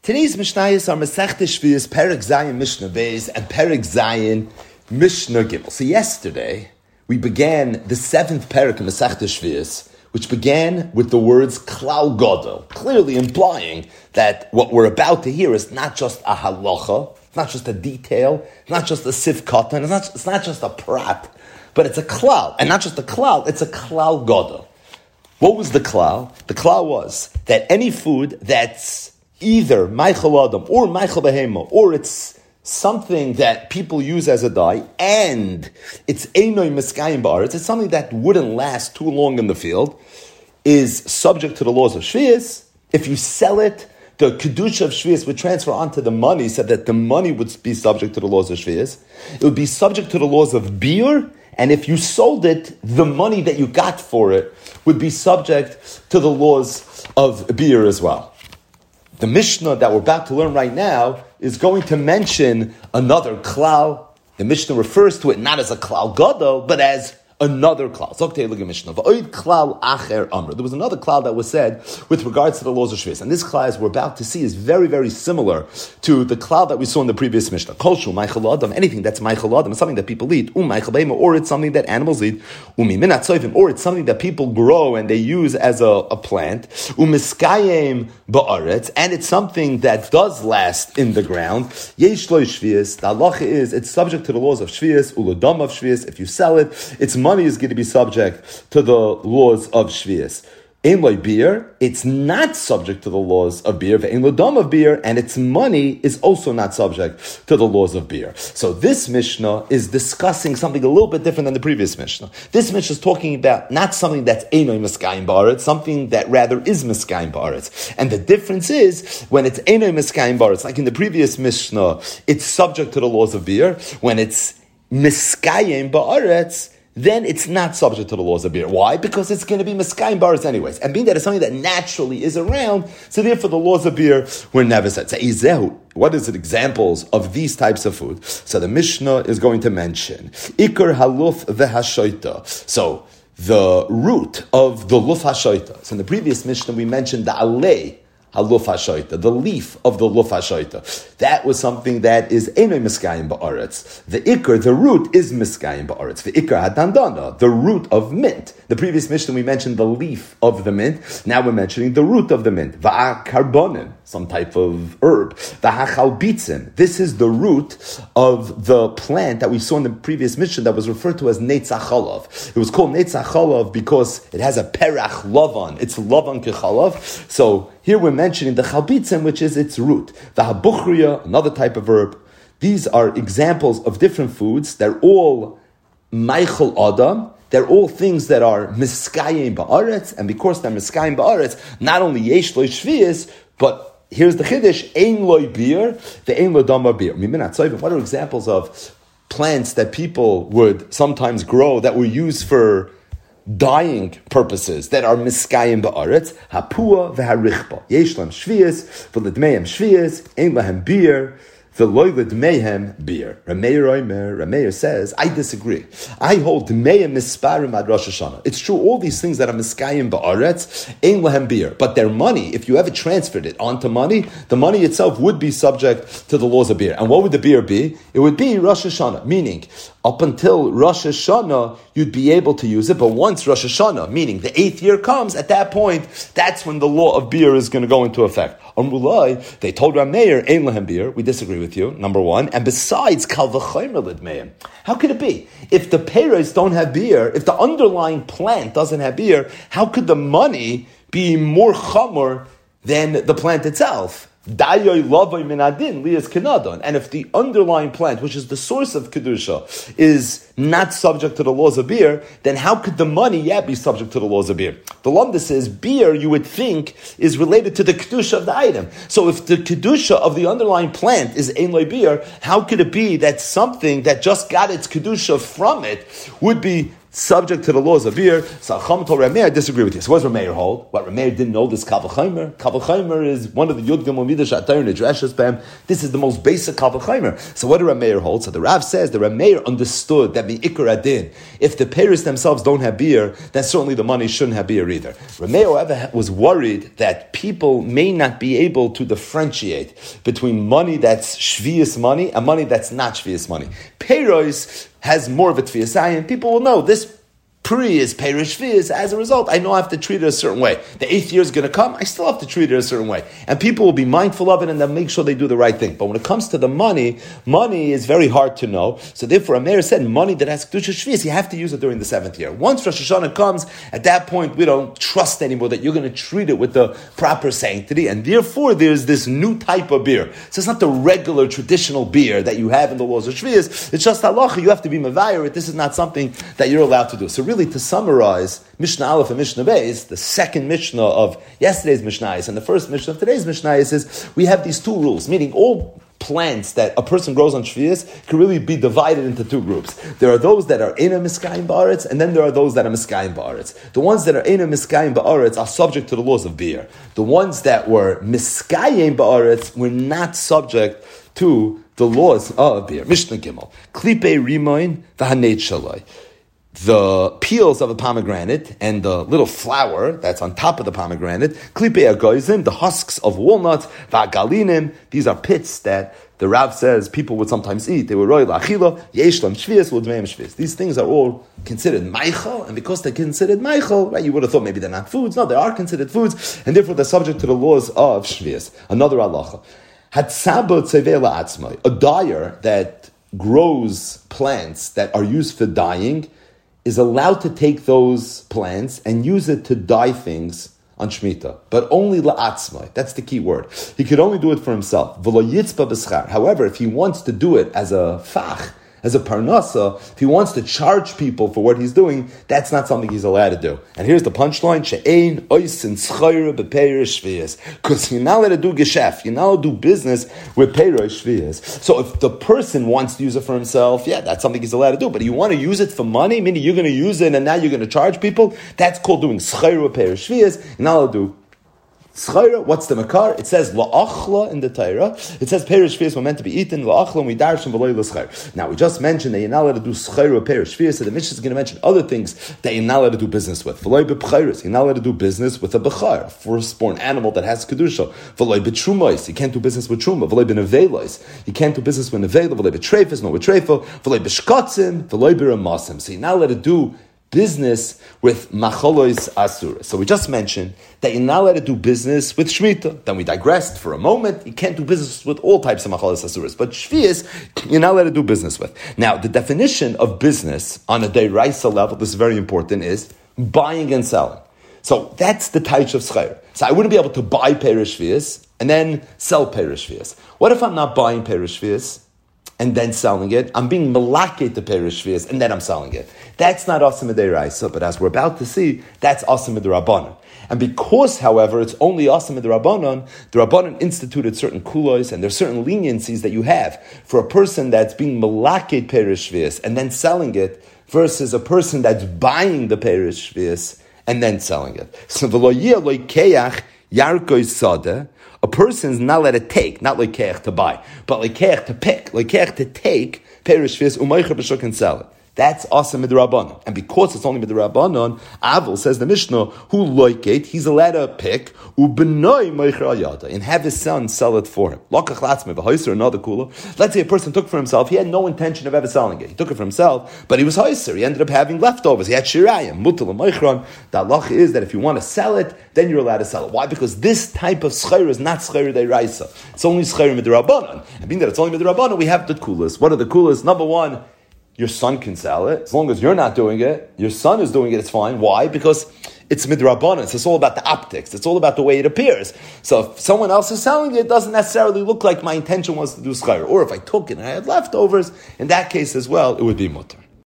Today's Mishnayos are Masechta Shvius, Perek Zayin Mishnah Beis, and Perek Zayin Mishnah Gimel. So yesterday, we began the seventh Perek of Masechta Shvius, which began with the words Klal Gadol, clearly implying that what we're about to hear is not just a halacha, it's not just a detail, it's not just a sif katan, it's not just a prat, but it's a klal, and not just a klal, it's a Klal Gadol. What was the klal? The klal was that any food that's either Meichel Adam or Meichel Behema, or it's something that people use as a dye, and it's Einoi Miskayim Ba'aretz, it's something that wouldn't last too long in the field, is subject to the laws of Shvius. If you sell it, the Kedusha of Shvius would transfer onto the money, so that the money would be subject to the laws of Shvius. It would be subject to the laws of Beer, and if you sold it, the money that you got for it would be subject to the laws of Beer as well. The Mishnah that we're about to learn right now is going to mention another klal. The Mishnah refers to it not as a klal gadol, but as another klal. There was another klal that was said with regards to the laws of Shvius. And this klal, as we're about to see, is very, very similar to the klal that we saw in the previous Mishnah. Kolshu, Meichel Adam, anything that's Meichel Adam, is something that people eat. Meichel Beima, or it's something that animals eat. Miminat Soivim, or it's something that people grow and they use as a plant. Miskayim Ba'aretz, and it's something that does last in the ground. Yesh lo Shvius, the halacha is, it's subject to the laws of Shvius, uladam of Shvius. If you sell it, it's money is going to be subject to the laws of Shvius. Ein lo beer, it's not subject to the laws of beer. Ve'ein lo dam of beer, and its money is also not subject to the laws of beer. So this Mishnah is discussing something a little bit different than the previous Mishnah. This Mishnah is talking about not something that's einoi miskayim ba'aretz, something that rather is miskayim ba'aretz. And the difference is, when it's einoi miskayim ba'aretz, like in the previous Mishnah, it's subject to the laws of beer. When it's miskayim ba'aretz, then it's not subject to the laws of beer. Why? Because it's going to be Miskayim Baris anyways. And being that it's something that naturally is around, so therefore the laws of beer were never set. What is it? Examples of these types of food. So the Mishnah is going to mention Iker haluf v'hashoita. So the root of the luf hashoita. So in the previous Mishnah we mentioned the alei haluf hashoita, the leaf of the luf hashoita. That was something that is enoi miskayim ba'aretz. The ikar, the root, is miskayim ba'aretz. The ikar hadandana, the root of mint. The previous Mishnah we mentioned the leaf of the mint. Now we're mentioning the root of the mint. Va'akarbonim, some type of herb. Va'achalbitzim, this is the root of the plant that we saw in the previous Mishnah that was referred to as netzach chalav. It was called netzach chalav because it has a perach lavan. It's lavan kechalav. So here we're mentioning the chalbitzim, which is its root. The habuchria, another type of herb. These are examples of different foods. They're all meichel adam. They're all things that are miskayim ba'aretz, and because they're miskayim ba'aretz, not only yesh lo shvius, but here's the chiddush: ein lo beer, the ein lo dama beer. What are examples of plants that people would sometimes grow that were used for dyeing purposes that are miskayim ba'aretz? Hapua v'harichba. Yesh lam shvius, v'ledmeim shvius, ein lahem beer, v'loy ledmeim beer. Rameir says, I disagree. I hold dmeim misparim ad Rosh Hashanah. It's true, all these things that are miskayim ba'aretz, ein lahem beer. But their money, if you ever transferred it onto money, the money itself would be subject to the laws of beer. And what would the beer be? It would be Rosh Hashanah, meaning up until Rosh Hashanah, you'd be able to use it, but once Rosh Hashanah, meaning the 8th year comes, at that point, that's when the law of beer is going to go into effect. Amrulai, they told Rameir, ein lahem beer. We disagree with you, number one. And besides, kal v'chaymer lidmeim. How could it be? If the peiros don't have beer, if the underlying plant doesn't have beer, how could the money be more chamor than the plant itself? And if the underlying plant, which is the source of Kedusha, is not subject to the laws of beer, then how could the money be subject to the laws of beer? The Lamda says beer, you would think, is related to the Kedusha of the item. So if the Kedusha of the underlying plant is ein lo beer, how could it be that something that just got its Kedusha from it would be subject to the laws of beer? So Chacham told Rameir, I disagree with you. So what does Rameir hold? What, Rameir didn't know this Kal V'chaymer? Kal V'chaymer is one of the Yud Gimel This is the most basic Kal V'chomer. So what do Rameir hold? So the Rav says the Rameir understood that Me'ikar Adin, if the payers themselves don't have beer, then certainly the money shouldn't have beer either. Rameir, however, was worried that people may not be able to differentiate between money that's shvius money and money that's not shvius money. Peiros has more of a tefiyas ayin. People will know this Pri is Perish Viz. As a result, I know I have to treat it a certain way. The 8th year is going to come, I still have to treat it a certain way. And people will be mindful of it and they'll make sure they do the right thing. But when it comes to the money is very hard to know. So therefore, Amir said, money that has Kedusha Shviz, you have to use it during the 7th year. Once Rosh Hashanah comes, at that point, we don't trust anymore that you're going to treat it with the proper sanctity. And therefore, there's this new type of beer. So it's not the regular, traditional beer that you have in the laws of Shviz. It's just halacha. You have to be mevayer. This is not something that you're allowed to do. So really, to summarize Mishnah Aleph and Mishnah Beis, the second Mishnah of yesterday's Mishnah and the first Mishnah of today's Mishnah is we have these two rules, meaning all plants that a person grows on Shvius can really be divided into two groups. There are those that are Eina Miskayim Ba'aretz, and then there are those that are Miskayim Ba'aretz. The ones that are Eina Miskayim Ba'aretz are subject to the laws of beer. The ones that were Miskayim Ba'aretz were not subject to the laws of beer. Mishnah Gimel. Klipe Rimoin V'haneit Shalai. The peels of a pomegranate and the little flour that's on top of the pomegranate, klipe agoizim, the husks of walnuts, va'galinim, these are pits that the Rav says people would sometimes eat. They were roy la'achila, yeshlam shvius, l'dmeim shvius. These things are all considered meichel, and because they're considered meichel, right, you would have thought maybe they're not foods. No, they are considered foods, and therefore they're subject to the laws of shvius. Another halacha. Hatzabo tzevei la'atzmai, a dyer that grows plants that are used for dyeing, is allowed to take those plants and use it to dye things on Shemitah, but only la'atzmai. That's the key word. He could only do it for himself. V'lo yitzpa b'schar. However, if he wants to do it as a fach, as a parnasa, if he wants to charge people for what he's doing, that's not something he's allowed to do. And here's the punchline: she'ein oisin schayra b'peir shvius. Because you're not allowed to do geshef, you're not allowed to do business with peir shvius. So if the person wants to use it for himself, yeah, that's something he's allowed to do. But you want to use it for money, meaning you're going to use it and now you're going to charge people, that's called doing schayra peir shvius. You're not allowed to do Schayra, what's the makar? It says la'achla in the Torah. It says perish shvius were meant to be eaten la'achla, and we darshan v'loy l'schayr. Now we just mentioned that you're not allowed to do schayra perish shvius, so the Mishnah is going to mention other things that you're not allowed to do business with. V'loy b'pchayris, you're not allowed to do business with a b'chayr, a firstborn animal that has kedusha. V'loy b'trumais, you can't do business with truma. V'loy b'nevelos, you can't do business with nevela. V'loy b'treifas, no with treifa. V'loy b'shkatzim, v'loy b'ramasim. So you're not allowed to do business with machalois asura. So we just mentioned that you're not allowed to do business with shmita. Then we digressed for a moment. You can't do business with all types of machalois asuras, but shvius you're not allowed to do business with. Now, the definition of business on a deraisa level, this is very important, is buying and selling. So that's the type of schayr. So I wouldn't be able to buy perish shvius and then sell perish shvius. What if I'm not buying perish shvius and then selling it? I'm being malakeh to perish shvius and then I'm selling it. That's not asim d'oraisa, but as we're about to see, that's asim d'rabbanan. And because, however, it's only asim d'rabbanan, the Rabbanan instituted certain kulos, and there's certain leniencies that you have for a person that's being malakeh perish shvius and then selling it, versus a person that's buying the perish shvius and then selling it. So v'lo yeh lo keach yarkoi sadeh. A person is not allowed to take, not like keach to buy, but like keach to pick, like keach to take perish shvius umaycher b'shuk and sell it. That's awesome midrabanan. And because it's only midrabanan, Avil, says the Mishnah, who loikate, he's allowed to pick, ubenoi meicher ayada, and have his son sell it for him. Lokach latzme, v'hoiser, another kula. Let's say a person took for himself, he had no intention of ever selling it. He took it for himself, but he was hoiser. He ended up having leftovers. He had shirayim, mutal meichron. The halacha is that if you want to sell it, then you're allowed to sell it. Why? Because this type of schayr is not schayr deiraisa. It's only schayr midrabanan. And being that it's only midrabanan, we have the kulas. What are the kulas? Number one, your son can sell it. As long as you're not doing it, your son is doing it, it's fine. Why? Because it's midrabanan. It's all about the optics. It's all about the way it appears. So if someone else is selling it, it doesn't necessarily look like my intention was to do schayr. Or if I took it and I had leftovers, in that case as well, it would be mutter.